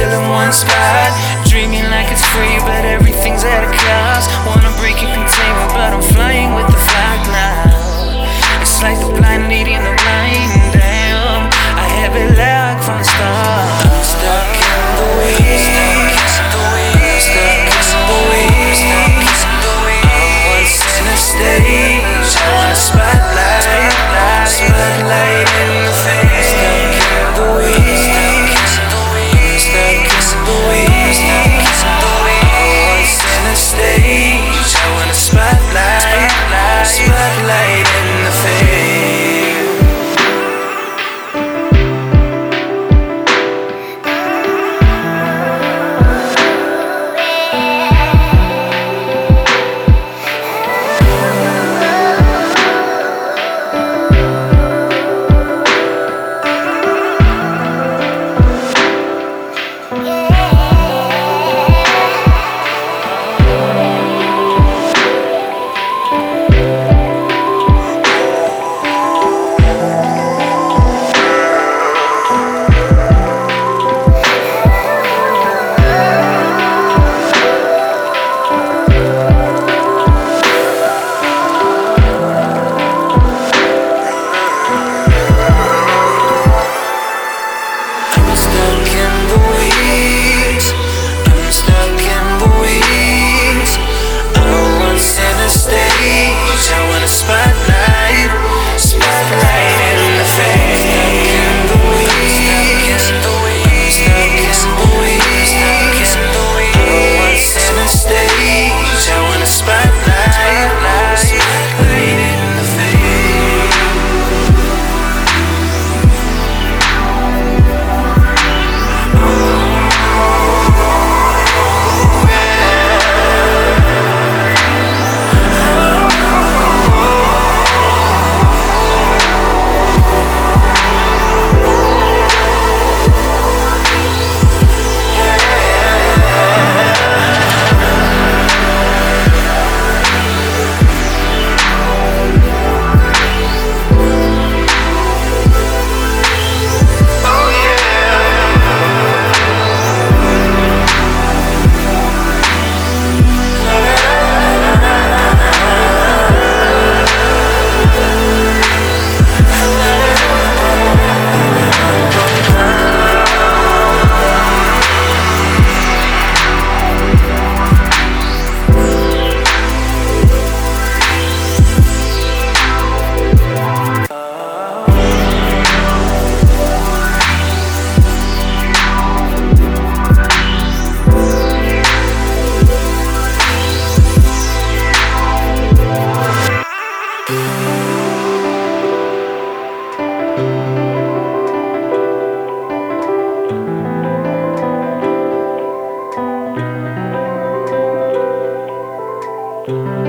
still in one spot. Dreaming like it's free, but everything's at a cost. Wanna break your containment, but I'm flying with the flock now. It's like the blind leading the blind, damn. I have it locked from the start. I'm stuck in the weeds. Stage, I want a spotlight in the face. Stuck in the weeds, stuck in the weeds. Center stage, I want a spotlight in the face. you.